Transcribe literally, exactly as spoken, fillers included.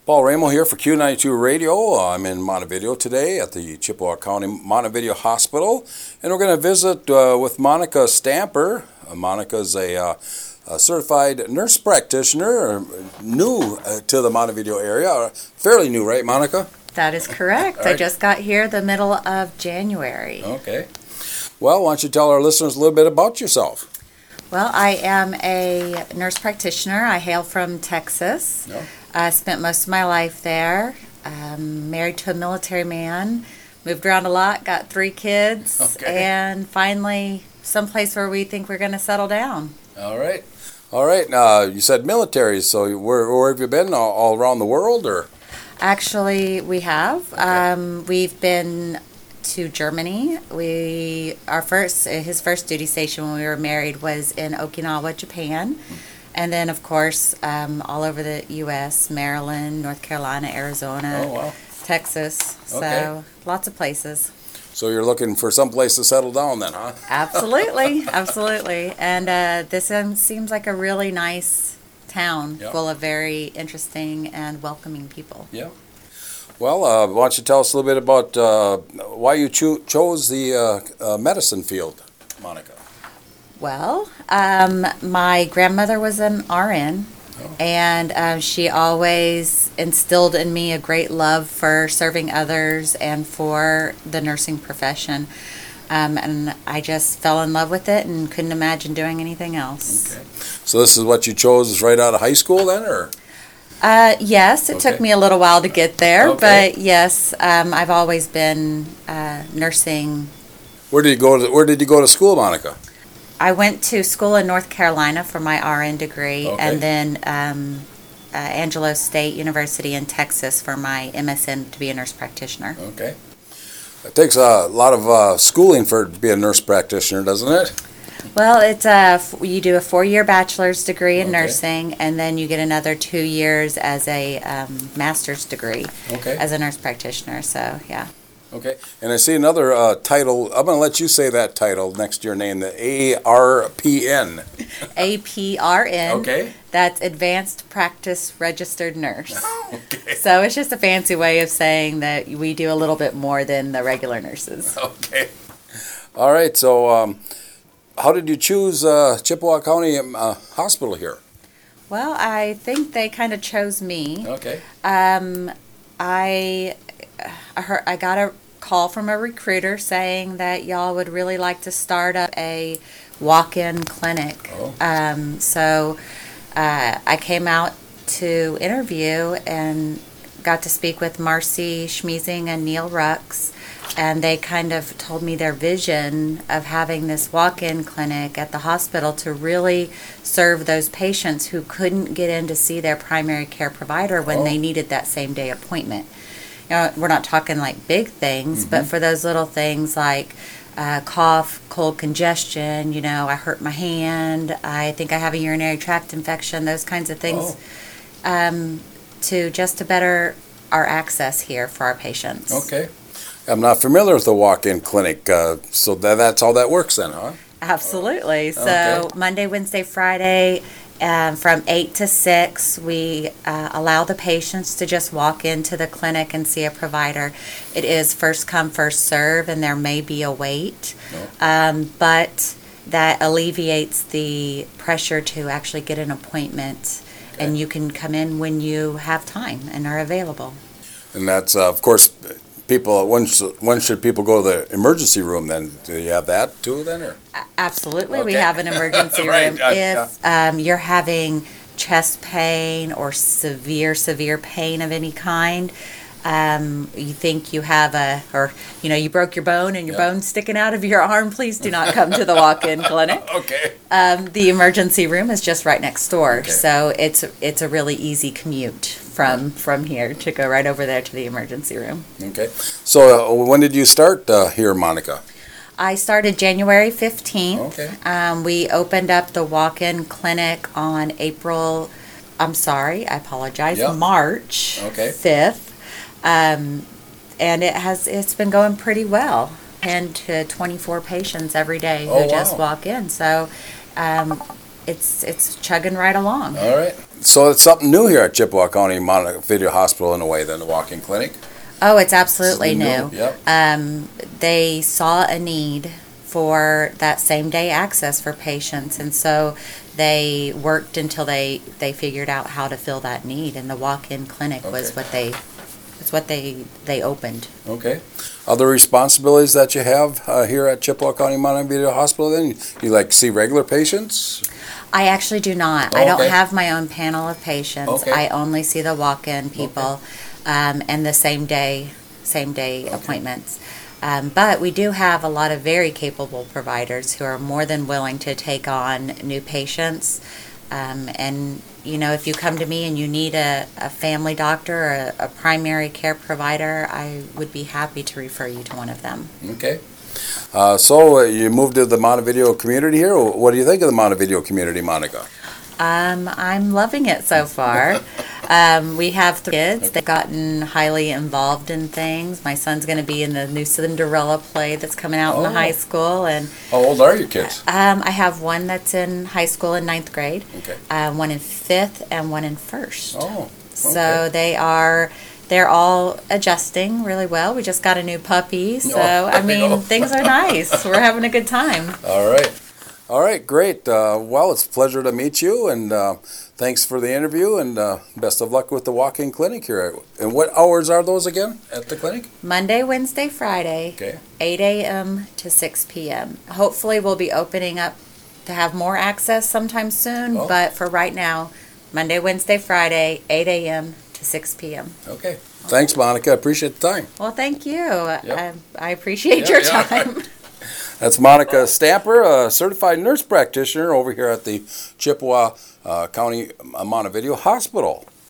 Paul Ramo here for Q ninety-two Radio. I'm in Montevideo today at the Chippewa County Montevideo Hospital, and we're going to visit uh, with Monica Stamper. Uh, Monica's a, uh, a certified nurse practitioner, new uh, to the Montevideo area. Fairly new, right, Monica? That is correct. Right. I just got here the middle of January. Okay. Well, why don't you tell our listeners a little bit about yourself? Well, I am a nurse practitioner. I hail from Texas. No. I spent most of my life there. Um, married to a military man. Moved around a lot. Got three kids. Okay. And finally, someplace where we think we're going to settle down. All right. All right. Uh, you said military, so where, where have you been? All, all around the world, or? Actually, we have. Okay. Um, we've been to Germany. We our first his first duty station when we were married was in Okinawa, Japan. And then, of course, um, all over the U S, Maryland, North Carolina, Arizona, Oh, wow. Texas. So Okay. lots of places. So you're looking for some place to settle down then, huh? Absolutely, absolutely. And uh, this um, seems like a really nice town Yeah. full of very interesting and welcoming people. Yeah. Well, uh, why don't you tell us a little bit about uh, why you cho- chose the uh, uh, medicine field, Monica? Well, um, my grandmother was an R N, Oh. and um, she always instilled in me a great love for serving others and for the nursing profession. Um, and I just fell in love with it and couldn't imagine doing anything else. Okay. So this is what you chose right out of high school then, or? Uh, yes, it took Okay. me a little while to get there, Okay. but yes, um, I've always been uh, nursing. Where did you go to, where did you go to school, Monica? I went to school in North Carolina for my R N degree, Okay. and then um, uh, Angelo State University in Texas for my M S N to be a nurse practitioner. Okay. It takes a lot of uh, schooling for to be a nurse practitioner, doesn't it? Well, it's a f- you do a four-year bachelor's degree in Okay. nursing, and then you get another two years as a um, master's degree Okay. as a nurse practitioner. So yeah. Okay. And I see another uh, title. I'm going to let you say that title next to your name, the A R P N. A P R N. Okay. That's Advanced Practice Registered Nurse. Okay. So it's just a fancy way of saying that we do a little bit more than the regular nurses. Okay. All right. So um, how did you choose uh, Chippewa County uh, Hospital here? Well, I think they kind of chose me. Okay. Um, I, I heard I got a call from a recruiter saying that y'all would really like to start up a walk-in clinic. Oh. Um, so uh, I came out to interview and got to speak with Marcy Schmeezing and Neil Rux, and they kind of told me their vision of having this walk-in clinic at the hospital to really serve those patients who couldn't get in to see their primary care provider when Oh. they needed that same-day appointment. You know, we're not talking like big things, but for those little things like uh, cough, cold congestion, you know, I hurt my hand, I think I have a urinary tract infection, those kinds of things, Oh. um, to just to better our access here for our patients. Okay. I'm not familiar with the walk-in clinic, uh, so that, that's how that works then, huh? Absolutely. So Okay. Monday, Wednesday, Friday, um, from eight to six, we uh, allow the patients to just walk into the clinic and see a provider. It is first come, first serve, and there may be a wait, um, but that alleviates the pressure to actually get an appointment, and Okay. you can come in when you have time and are available. And that's, uh, of course, people, when, sh- when should people go to the emergency room then? Do you have that too then, or? A- Absolutely, we Okay. have an emergency Right, room. uh, If um, you're having chest pain or severe, severe pain of any kind, um, you think you have a, or, you know, you broke your bone and your Yeah. bone's sticking out of your arm, please do not come to the walk-in clinic. Okay. Um, the emergency room is just right next door, Okay. so it's it's a really easy commute from from here to go right over there to the emergency room. Okay. So uh, when did you start uh, here, Monica? I started January fifteenth. Okay. Um, we opened up the walk-in clinic on April, I'm sorry, I apologize, Yeah. March Okay. fifth. Um, and it has, it's been going pretty well. ten to twenty-four patients every day Oh, who just wow. walk in. So, um, it's it's chugging right along. All right. So it's something new here at Chippewa County Montevideo Hospital in a way, then the walk-in clinic. Oh, it's absolutely It's new. new, yep. Um, they saw a need for that same day access for patients, and so they worked until they, they figured out how to fill that need, and the walk-in clinic was Okay. what they was what they they opened. Okay. Other responsibilities that you have uh, here at Chippewa County Montevideo Hospital then? You like to see regular patients? I actually do not. Oh, I don't okay. have my own panel of patients. Okay. I only see the walk-in people, um, and the same day, same day Okay. appointments. Um, but we do have a lot of very capable providers who are more than willing to take on new patients. Um, and, you know, if you come to me and you need a, a family doctor or a, a primary care provider, I would be happy to refer you to one of them. Okay. Uh, so uh, you moved to the Montevideo community here. What do you think of the Montevideo community, Monica? Um, I'm loving it so far. Um, we have three kids. They've gotten highly involved in things. My son's going to be in the new Cinderella play that's coming out in the Oh. high school, and How old are your kids? um, I have one that's in high school in ninth grade, Okay. uh, one in fifth, and one in first. Oh, So okay. they are. They're all adjusting really well. We just got a new puppy, so Oh, I mean, no. things are nice. We're having a good time. All right. All right, great. Uh, well, it's a pleasure to meet you, and uh, thanks for the interview, and uh, best of luck with the walk-in clinic here. And what hours are those again at the clinic? Monday, Wednesday, Friday, Okay. eight a.m. to six p.m. Hopefully, we'll be opening up to have more access sometime soon, Oh. but for right now, Monday, Wednesday, Friday, eight a.m. to six p.m. Okay. Thanks, Monica. Appreciate the time. Well, thank you. I, I Yeah, appreciate your yeah. time. That's Monica Stamper, a certified nurse practitioner over here at the Chippewa uh, County Montevideo Hospital.